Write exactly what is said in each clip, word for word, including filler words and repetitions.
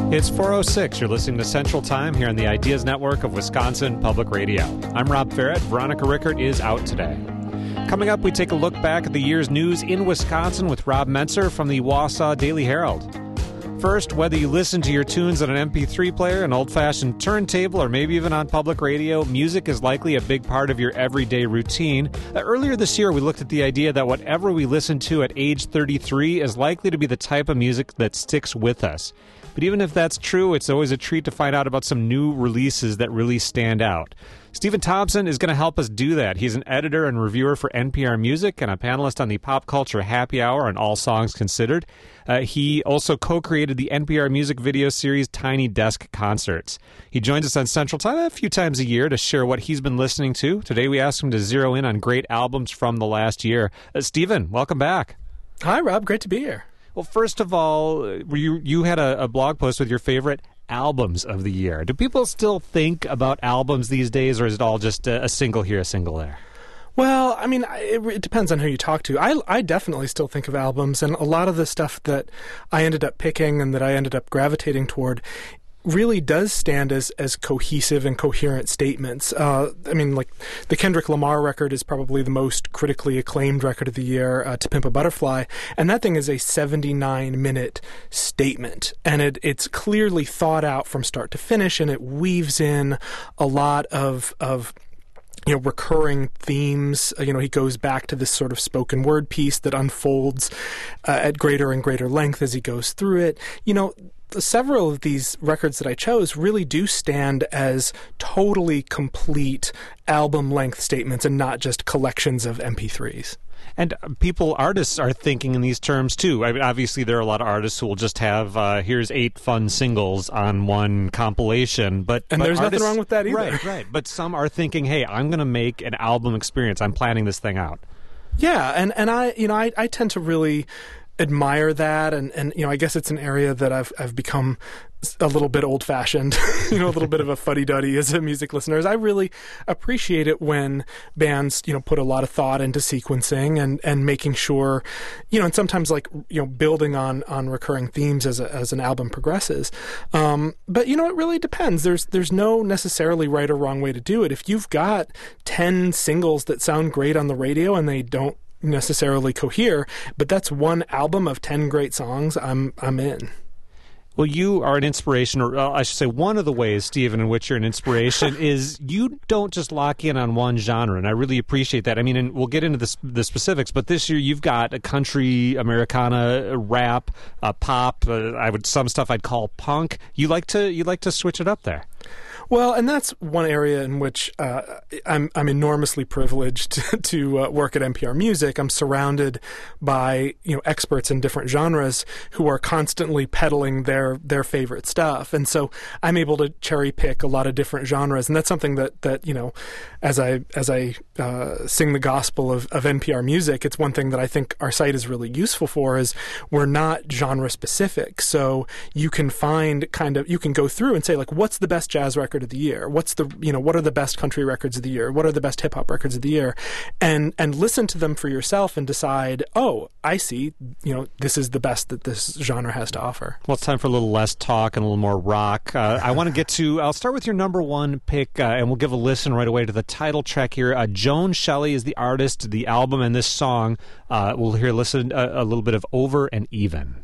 It's four oh six. You're listening to Central Time here on the Ideas Network of Wisconsin Public Radio. I'm Rob Farrett. Veronica Rickert is out today. Coming up, we take a look back at the year's news in Wisconsin with Rob Mentzer from the Wausau Daily Herald. First, whether you listen to your tunes on an M P three player, an old-fashioned turntable, or maybe even on public radio, music is likely a big part of your everyday routine. Uh, earlier this year, we looked at the idea that whatever we listen to at age thirty-three is likely to be the type of music that sticks with us. But even if that's true, it's always a treat to find out about some new releases that really stand out. Stephen Thompson is going to help us do that. He's an editor and reviewer for N P R Music and a panelist on the Pop Culture Happy Hour on All Songs Considered. Uh, he also co-created the N P R music video series Tiny Desk Concerts. He joins us on Central Time a few times a year to share what he's been listening to. Today we asked him to zero in on great albums from the last year. Uh, Stephen, welcome back. Hi, Rob. Great to be here. Well, first of all, you you had a, a blog post with your favorite albums of the year. Do people still think about albums these days, or is it all just a, a single here, a single there? Well, I mean, it, it depends on who you talk to. I, I definitely still think of albums, and a lot of the stuff that I ended up picking and that I ended up gravitating toward really does stand as, as cohesive and coherent statements. Uh, I mean, like, the Kendrick Lamar record is probably the most critically acclaimed record of the year, uh, To Pimp a Butterfly, and that thing is a seventy-nine minute statement, and it, it's clearly thought out from start to finish, and it weaves in a lot of of you know, recurring themes. You know, he goes back to this sort of spoken word piece that unfolds uh, at greater and greater length as he goes through it. You know, several of these records that I chose really do stand as totally complete album-length statements and not just collections of M P threes. And people, artists are thinking in these terms too. I mean, obviously, there are a lot of artists who will just have, uh, here's eight fun singles on one compilation. But And but there's artists, nothing wrong with that either. Right, right. But some are thinking, hey, I'm going to make an album experience. I'm planning this thing out. Yeah, and, and I, you know, I, I tend to really admire that, and, and you know, I guess it's an area that I've I've become a little bit old-fashioned, you know, a little bit of a fuddy-duddy as a music listener. I really appreciate it when bands, you know, put a lot of thought into sequencing and, and making sure, you know, and sometimes like, you know, building on, on recurring themes as a, as an album progresses. Um, but, you know, it really depends. There's there's no necessarily right or wrong way to do it. If you've got ten singles that sound great on the radio and they don't necessarily cohere, but that's one album of ten great songs, I'm I'm in. Well, you are an inspiration, or uh, I should say one of the ways, Stephen, in which you're an inspiration is you don't just lock in on one genre, and I really appreciate that. I mean, and we'll get into the, the specifics, but this year you've got a country, Americana, rap, uh, pop, uh, I would some stuff I'd call punk. You like to you like to switch it up there. Well, and that's one area in which uh, I'm I'm enormously privileged to, to uh, work at N P R Music. I'm surrounded by, you know, experts in different genres who are constantly peddling their their favorite stuff, and so I'm able to cherry pick a lot of different genres, and that's something that, that you know, as I as I uh, sing the gospel of, of N P R Music, it's one thing that I think our site is really useful for is we're not genre specific, so you can find kind of you can go through and say, like, what's the best jazz record of the year? What's the, you know, what are the best country records of the year? What are the best hip hop records of the year? And and listen to them for yourself and decide, oh, I see, you know, this is the best that this genre has to offer. Well, it's time for a little less talk and a little more rock. Uh, I want to get to, I'll start with your number one pick, uh, and we'll give a listen right away to the title track here. Uh, Joan Shelley is the artist, the album, and this song. Uh, we'll hear, listen a, a little bit of Over and Even.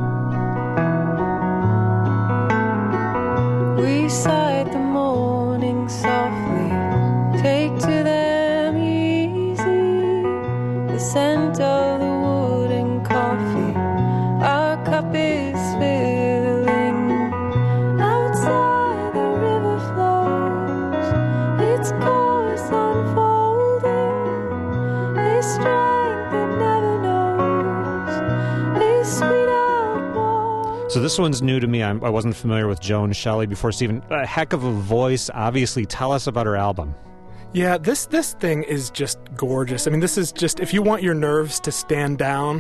We sighed the morning softly, take to them easy, the scent of the wood and coffee, our cup is filling, outside the river flows, its course unfolding, a strength that never knows, a sweet outpour. So this one's new to me. I'm, I wasn't familiar with Joan Shelley before. Stephen, a heck of a voice, obviously. Tell us about her album. Yeah, this this thing is just gorgeous. I mean, this is just, if you want your nerves to stand down,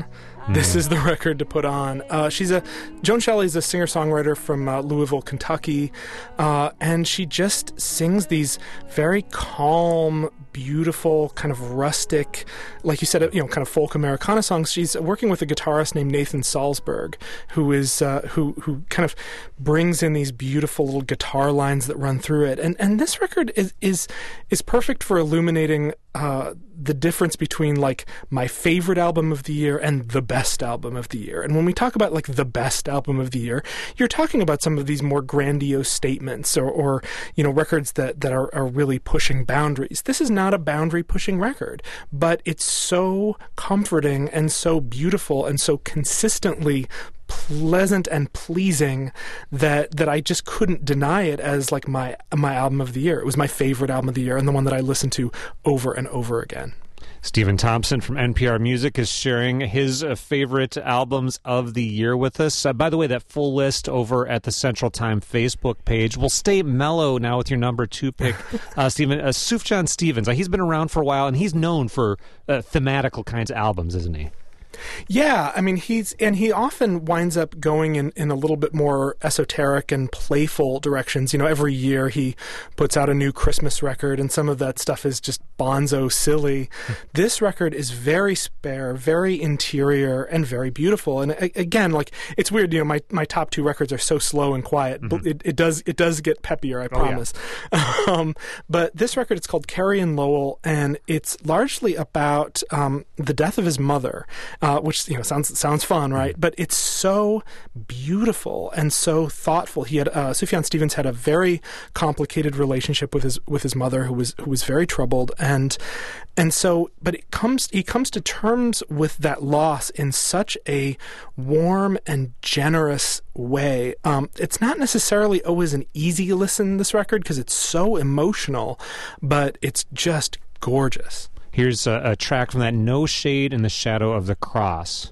this is the record to put on. Uh, she's a Joan Shelley's a singer-songwriter from uh, Louisville, Kentucky, uh, and she just sings these very calm, beautiful, kind of rustic, like you said, you know, kind of folk Americana songs. She's working with a guitarist named Nathan Salzberg, who is uh, who who kind of brings in these beautiful little guitar lines that run through it. And and this record is is is perfect for illuminating uh, the difference between like my favorite album of the year and the best album of the year. And when we talk about like the best album of the year, you're talking about some of these more grandiose statements or, or you know, records that, that are, are really pushing boundaries. This is not a boundary pushing record, but it's so comforting and so beautiful and so consistently pleasant and pleasing that that I just couldn't deny it as like my my album of the year. It was my favorite album of the year and the one that I listened to over and over again. Stephen Thompson from N P R Music is sharing his uh, favorite albums of the year with us. Uh, by the way, that full list over at the Central Time Facebook page. We'll stay mellow now with your number two pick, uh, Stephen. Uh, Sufjan Stevens. Uh, he's been around for a while, and he's known for uh, thematical kinds of albums, isn't he? Yeah, I mean, he's, and he often winds up going in, in a little bit more esoteric and playful directions. You know, every year he puts out a new Christmas record, and some of that stuff is just bonzo silly. This record is very spare, very interior, and very beautiful. And a- again, like, it's weird, you know, my, my top two records are so slow and quiet, mm-hmm. but it, it does it does get peppier, I promise. Oh, yeah. um, but this record, it's called Carrie and Lowell, and it's largely about um, the death of his mother. Uh, which, you know, sounds sounds fun, right? But it's so beautiful and so thoughtful. He had uh, Sufjan Stevens had a very complicated relationship with his with his mother, who was who was very troubled, and and so, but it comes he comes to terms with that loss in such a warm and generous way. Um, it's not necessarily always an easy listen, this record, because it's so emotional, but it's just gorgeous. Here's a, a track from that, No Shade in the Shadow of the Cross.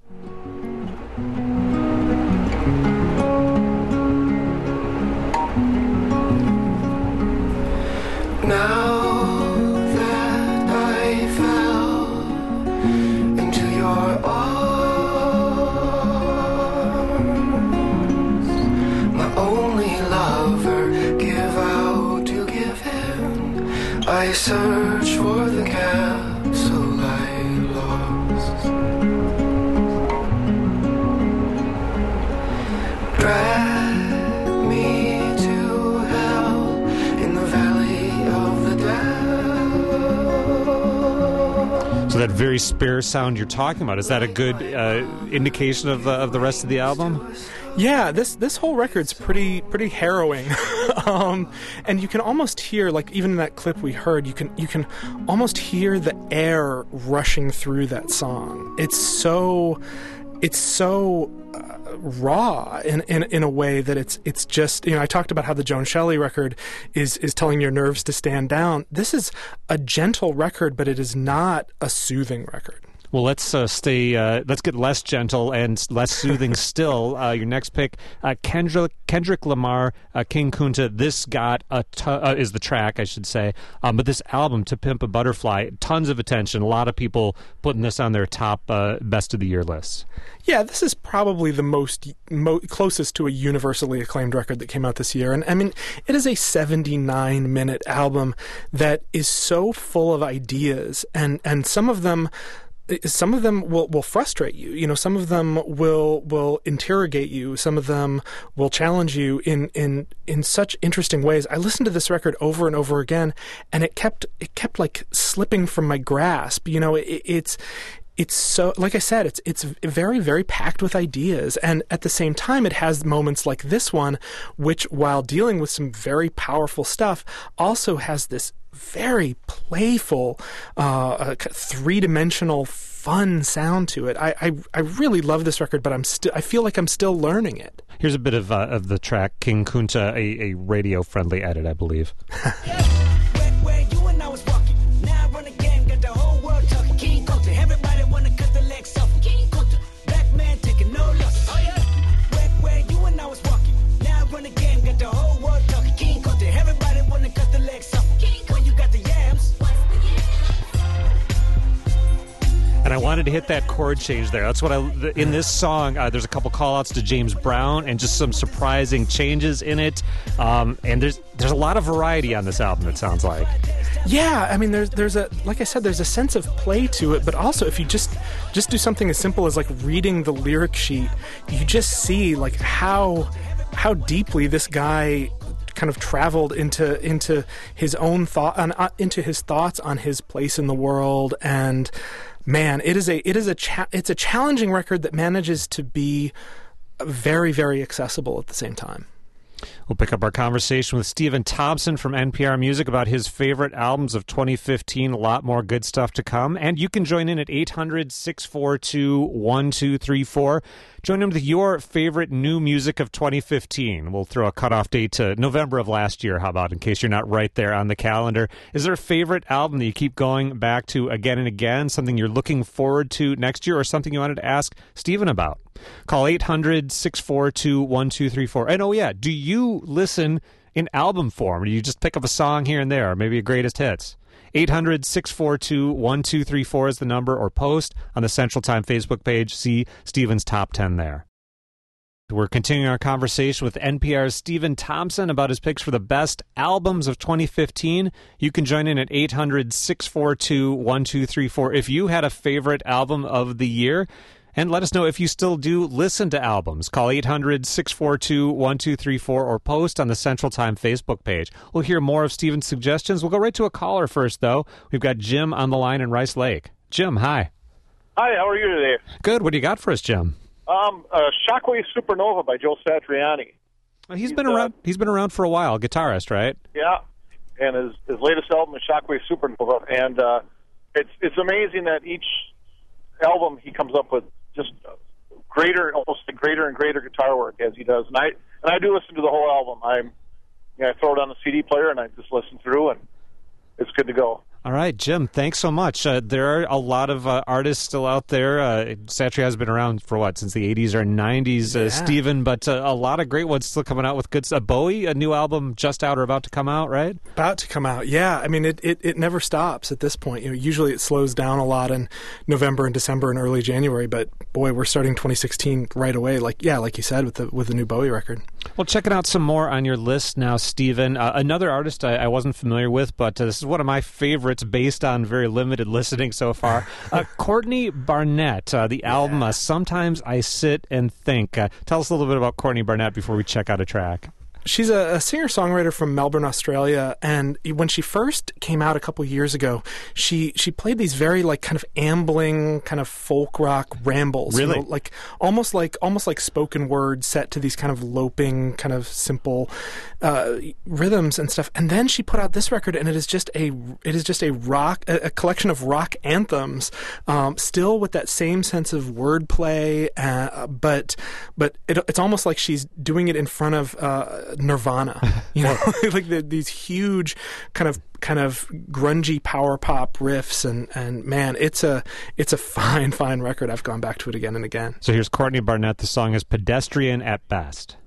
Now that I fell into your arms, my only lover, give out to give in. I search for the capsule I lost. Drag me to hell in the valley of the dead. So that very spare sound you're talking about, is that a good uh, indication of, uh, of the rest of the album? Yeah, this this whole record's pretty pretty harrowing, um, and you can almost hear, like even in that clip we heard, you can you can almost hear the air rushing through that song. It's so it's so uh, raw in, in in a way that it's it's just, you know, I talked about how the Joan Shelley record is is telling your nerves to stand down. This is a gentle record, but it is not a soothing record. Well, let's uh, stay. Uh, let's get less gentle and less soothing still. Uh, your next pick, uh, Kendrick Kendrick Lamar, uh, King Kunta. This got a t- uh, is the track, I should say. Um, but this album, To Pimp a Butterfly, tons of attention. A lot of people putting this on their top uh, best of the year lists. Yeah, this is probably the most mo- closest to a universally acclaimed record that came out this year. And I mean, it is a seventy-nine minute album that is so full of ideas, and and some of them. Some of them will, will frustrate you. You know, some of them will will interrogate you. Some of them will challenge you in, in, in such interesting ways. I listened to this record over and over again, and it kept it kept like slipping from my grasp. You know, it, it's it's so, like I said, it's it's very, very packed with ideas, and at the same time, it has moments like this one, which, while dealing with some very powerful stuff, also has this very playful, uh, three-dimensional, fun sound to it. I, I I really love this record, but I'm still I feel like I'm still learning it. Here's a bit of uh, of the track King Kunta, a, a radio-friendly edit, I believe. And I wanted to hit that chord change there. That's what I in this song. Uh, there's a couple call-outs to James Brown and just some surprising changes in it. Um, and there's there's a lot of variety on this album. It sounds like. Yeah, I mean, there's there's a like I said, there's a sense of play to it, but also if you just just do something as simple as like reading the lyric sheet, you just see like how how deeply this guy kind of traveled into into his own thought on uh, into his thoughts on his place in the world. And man, it is a it is a cha- it's a challenging record that manages to be very, very accessible at the same time. We'll pick up our conversation with Stephen Thompson from N P R Music about his favorite albums of twenty fifteen. A lot more good stuff to come. And you can join in at eight hundred, six four two, one two three four. Join in with your favorite new music of twenty fifteen. We'll throw a cutoff date to November of last year, how about, in case you're not right there on the calendar. Is there a favorite album that you keep going back to again and again, something you're looking forward to next year, or something you wanted to ask Stephen about? Call eight hundred, six four two, one two three four. And oh yeah, do you listen in album form, or do you just pick up a song here and there, or maybe a greatest hits? eight hundred, six four two, one two three four is the number, or post on the Central Time Facebook page. See Stephen's Top ten there. We're continuing our conversation with N P R's Stephen Thompson about his picks for the best albums of twenty fifteen. You can join in at eight hundred, six four two, one two three four if you had a favorite album of the year. And let us know if you still do listen to albums. Call eight hundred, six four two, one two three four or post on the Central Time Facebook page. We'll hear more of Stephen's suggestions. We'll go right to a caller first, though. We've got Jim on the line in Rice Lake. Jim, hi. Hi, how are you today? Good. What do you got for us, Jim? Um, uh, Shockwave Supernova by Joe Satriani. Well, he's He's, been uh, around. He's been around for a while. Guitarist, right? Yeah, and his his latest album is Shockwave Supernova, and uh, it's it's amazing that each album he comes up with just greater, almost greater and greater guitar work as he does. And I and I do listen to the whole album. I'm, you know, I throw it on the C D player and I just listen through, and it's good to go. All right, Jim, thanks so much. Uh, there are a lot of uh, artists still out there. Uh, Satria has been around for, what, since the eighties or nineties, uh, Yeah. Stephen, but uh, a lot of great ones still coming out with good stuff. Bowie, a new album just out or about to come out, right? About to come out, yeah. I mean, it, it, it never stops at this point. You know, usually it slows down a lot in November and December and early January, but boy, we're starting twenty sixteen right away. Like, yeah, like you said, with the with the new Bowie record. Well, checking out some more on your list now, Stephen. Uh, another artist I, I wasn't familiar with, but uh, this is one of my favorites based on very limited listening so far. Uh, Courtney Barnett, uh, the album uh, Sometimes I Sit and Think. Uh, tell us a little bit about Courtney Barnett before we check out a track. She's a, a singer-songwriter from Melbourne, Australia, and when she first came out a couple years ago, she she played these very like kind of ambling, kind of folk rock rambles. Really? You know, like almost like almost like spoken word set to these kind of loping, kind of simple uh, rhythms and stuff. And then she put out this record, and it is just a it is just a rock a, a collection of rock anthems, um, still with that same sense of wordplay, uh, but but it, it's almost like she's doing it in front of Uh, Nirvana, you know, like the, these huge kind of kind of grungy power pop riffs, and, and man, it's a it's a fine fine record. I've gone back to it again and again. So here's Courtney Barnett. The song is Pedestrian at Best.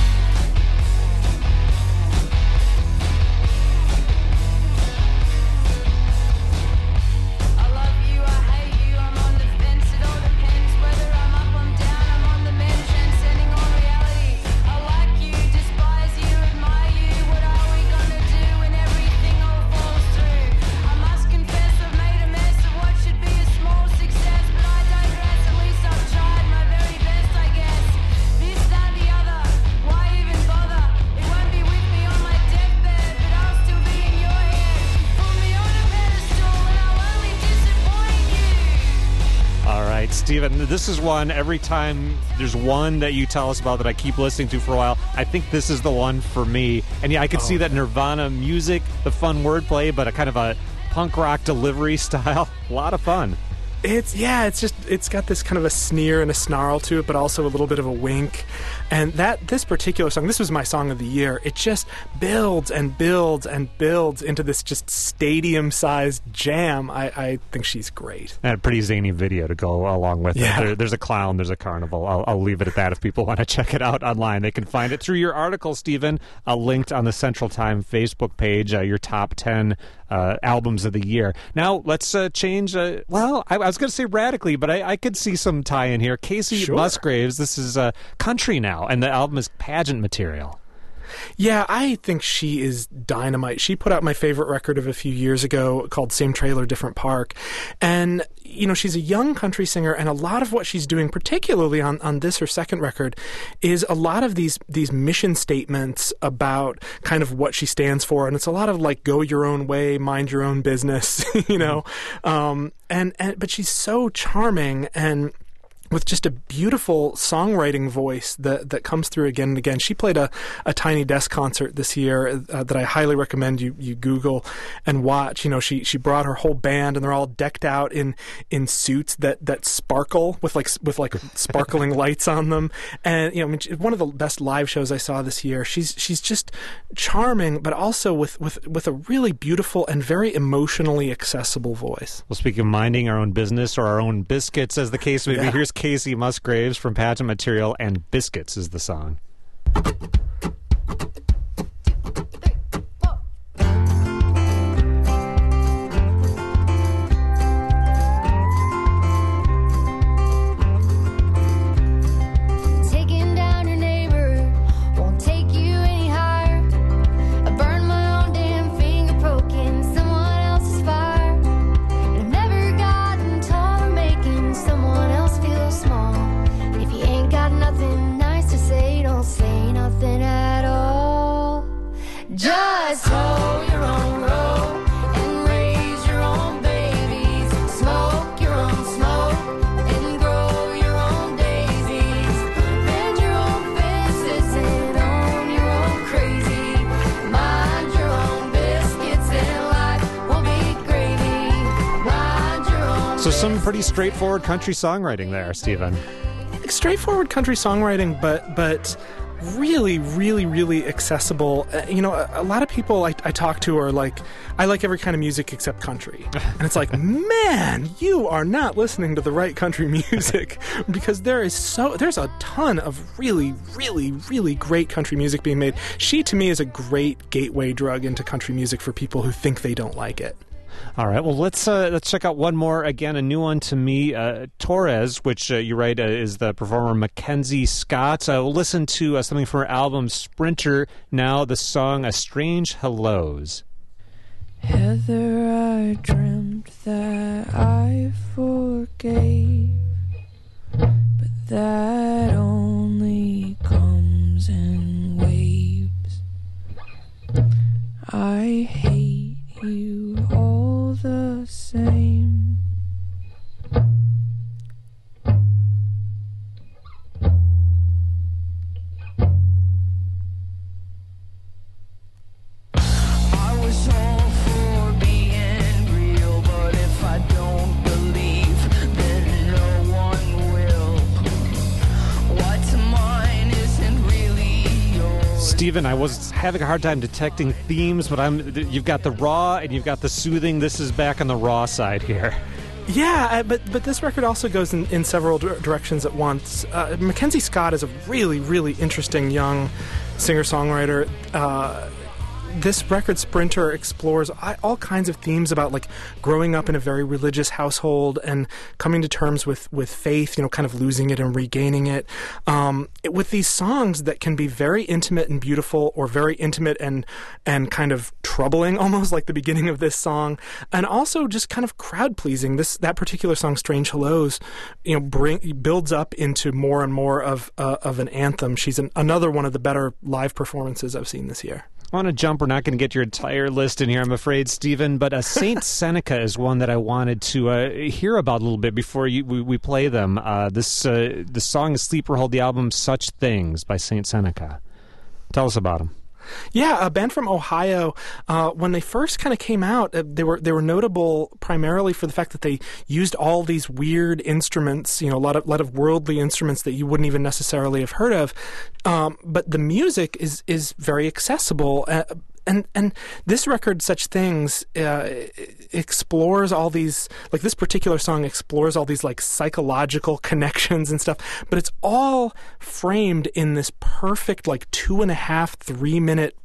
Stephen, this is one, every time there's one that you tell us about that I keep listening to for a while, I think this is the one for me. And yeah, I could oh. see that Nirvana music, the fun wordplay, but a kind of a punk rock delivery style. A lot of fun. It's, yeah, it's just, it's got this kind of a sneer and a snarl to it, but also a little bit of a wink. And that, this particular song, this was my song of the year, it just builds and builds and builds into this just stadium-sized jam. I, I think she's great. And a pretty zany video to go along with yeah. it. There, there's a clown, there's a carnival. I'll, I'll leave it at that. If people want to check it out online, they can find it through your article, Stephen, uh, linked on the Central Time Facebook page, uh, your top ten uh, albums of the year. Now, let's uh, change, uh, well, I, I was was going to say radically, but I, I could see some tie in here. Casey Sure. Musgraves, this is uh, country now, and the album is pageant material. Yeah, I think she is dynamite. She put out my favorite record of a few years ago called Same Trailer, Different Park. And, you know, she's a young country singer, and a lot of what she's doing, particularly on, on this, her second record, is a lot of these these mission statements about kind of what she stands for. And it's a lot of like, go your own way, mind your own business, you know. Um, and, and but she's so charming and with just a beautiful songwriting voice that, that comes through again and again. She played a, a Tiny Desk concert this year uh, that I highly recommend you, you Google and watch. You know, she she brought her whole band, and they're all decked out in, in suits that, that sparkle with like with like sparkling lights on them. And you know, I mean, one of the best live shows I saw this year. She's she's just charming, but also with, with, with a really beautiful and very emotionally accessible voice. Well, speaking of minding our own business or our own biscuits, as the case may be, Yeah. here's Casey Musgraves from Pageant Material, and Biscuits is the song. Taking down your neighbor won't take you any higher. I burned my own damn finger poking someone else's fire. And I've never gotten taller making someone else feel small. If you ain't got nothing nice to say, don't say nothing at all. Just hoe your own road and raise your own babies. Smoke your own smoke and grow your own daisies. Bend your own fences and own your own crazy. Mind your own biscuits and life will be gravy. Mind your own. So some pretty straightforward country songwriting there, Stephen. Straightforward country songwriting, but but really, really, really accessible. Uh, you know, a, a lot of people I, I talk to are like, I like every kind of music except country. And it's like, man, you are not listening to the right country music, because there is so there's a ton of really, really, really great country music being made. She, to me, is a great gateway drug into country music for people who think they don't like it. All right, well, let's uh, let's check out one more. Again, a new one to me, uh, Torres, which uh, you write uh, is the performer Mackenzie Scott. Uh, we'll listen to uh, something from her album Sprinter. Now the song "A Strange Hellos." Heather, I dreamt that I forgave, but that only comes in waves. I hate you all the same. I was all for being real, but if I don't believe, then no one will. What's mine isn't really yours. Stephen, I was having a hard time detecting themes, but I'm. You've got the raw and you've got the soothing. This is back on the raw side here. Yeah, uh, but but this record also goes in, in several dir- directions at once. Uh, Mackenzie Scott is a really, really interesting young singer-songwriter. Uh, this record, Sprinter, explores I, all kinds of themes about like growing up in a very religious household and coming to terms with, with faith, you know, kind of losing it and regaining it. Um, it with these songs that can be very intimate and beautiful, or very intimate and and kind of troubling, almost like the beginning of this song, and also just kind of crowd pleasing. This that particular song, "Strange Hellos," you know, bring builds up into more and more of uh, of an anthem. She's an, another one of the better live performances I've seen this year. I want to jump. We're not going to get your entire list in here, I'm afraid, Stephen, but uh, Saint Seneca is one that I wanted to uh, hear about a little bit before you, we, we play them. Uh, this uh, the song is Sleeper Hold, the album Such Things by Saint Seneca. Tell us about them. Yeah, a band from Ohio. Uh, when they first kind of came out, uh, they were they were notable primarily for the fact that they used all these weird instruments, you know, a lot of lot of worldly instruments that you wouldn't even necessarily have heard of. Um, but the music is is very accessible. Uh, And and this record, Such Things, uh, explores all these, like this particular song explores all these like psychological connections and stuff, but it's all framed in this perfect like two and a half, three minute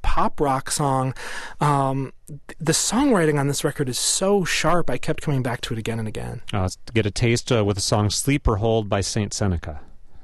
pop rock song. Um, the songwriting on this record is so sharp, I kept coming back to it again and again. Uh, let's get a taste uh, with the song Sleep or Hold by Saint Seneca.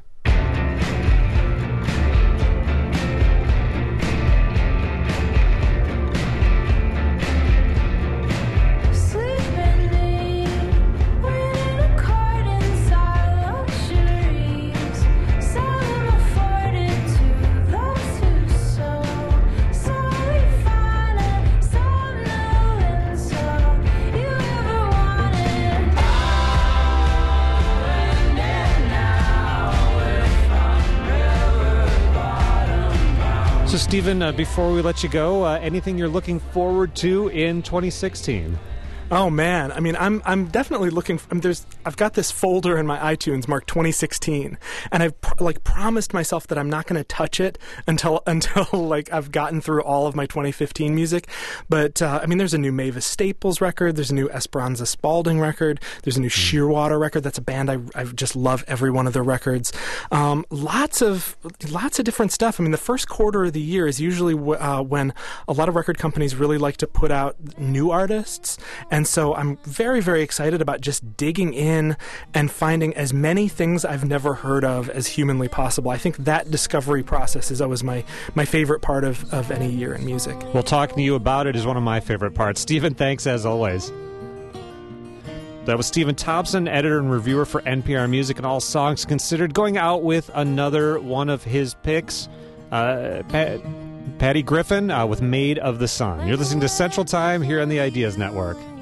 So, Stephen, uh, before we let you go, uh, anything you're looking forward to in twenty sixteen? Oh man, I mean, I'm I'm definitely looking. I mean, there's I've got this folder in my iTunes marked twenty sixteen, and I've pr- like promised myself that I'm not going to touch it until until like I've gotten through all of my twenty fifteen music. But uh, I mean, there's a new Mavis Staples record, there's a new Esperanza Spalding record, there's a new Shearwater record. That's a band I I just love every one of their records. Um, lots of lots of different stuff. I mean, the first quarter of the year is usually w- uh, when a lot of record companies really like to put out new artists. And so I'm very, very excited about just digging in and finding as many things I've never heard of as humanly possible. I think that discovery process is always my, my favorite part of, of any year in music. Well, talking to you about it is one of my favorite parts. Stephen, thanks as always. That was Stephen Thompson, editor and reviewer for N P R Music and All Songs Considered, going out with another one of his picks. Uh, Pat, Patty Griffin uh, with Made of the Sun. You're listening to Central Time here on the Ideas Network.